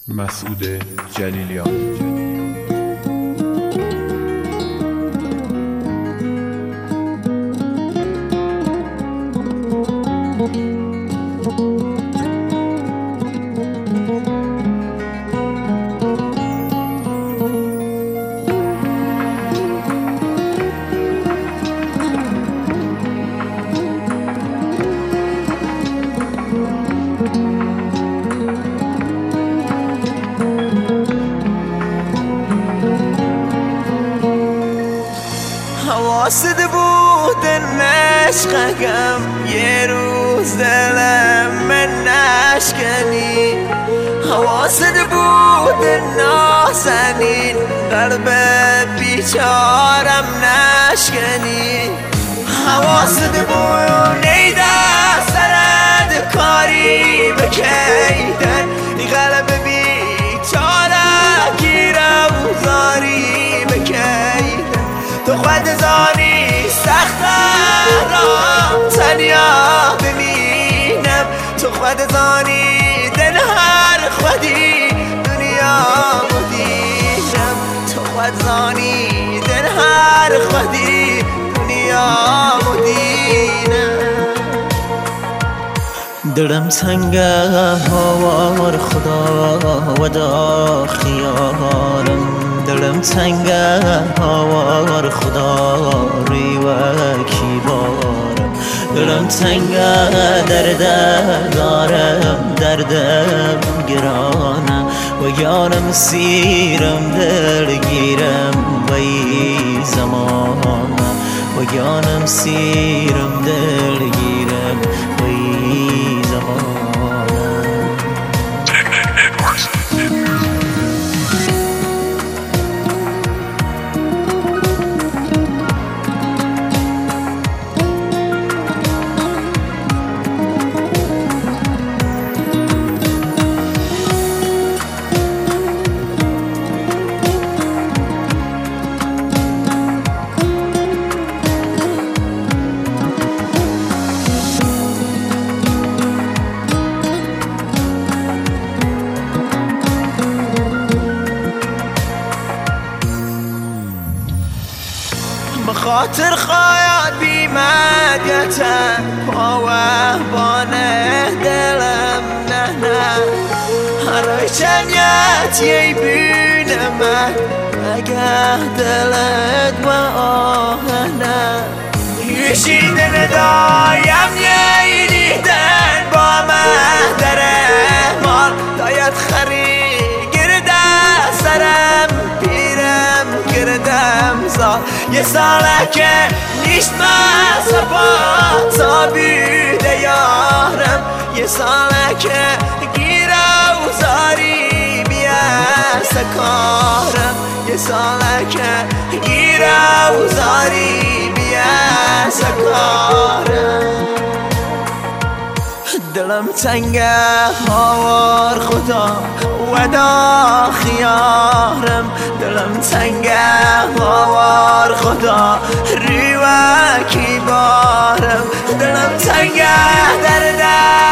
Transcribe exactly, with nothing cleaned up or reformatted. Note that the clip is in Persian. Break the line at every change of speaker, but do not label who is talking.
مسعود جلیلیان.
حواسد بود نشقم یه روز دلم من نشکنی، حواسد بود نازنین قلب بیچارم نشکنی، حواسد بود نیده سرد کاری بکیدن ای قلب بیچاره گیرم زاری بکیدن. تو خود زانی سخت را تنیا ببینم، تو خود زانی دل هر خودی دنیا مدینم، تو خود زانی دل هر خودی دنیا مدینم. دلم تنگه هوار خدا و دا خیالم، دلم تنگه هوار خدا ریوکی بارم، دلم تنگه درد دارم دردم گرانم و یانم سیرم دلگیرم وی زمانم و یانم سیرم دلگیرم وی زمانم. خاطر خواهد بیمدیتم پاوه بانه دلم نه نه هرای چنیت یی بینم اگه دلت و آهنه یشیدن دایم یی دیدن با مهدره مال داید خری گرده سرم پیرم گردم زال یه ساله که نیشت مصفا تا بیده یارم، یه ساله که گیره و زاری بیست کارم، یه ساله که گیره و زاری بیست کارم. دلم تنگه هوار خدا و دا خیارم، دلم تنگه هوار خدا ریوکی بارم، دلم تنگه درده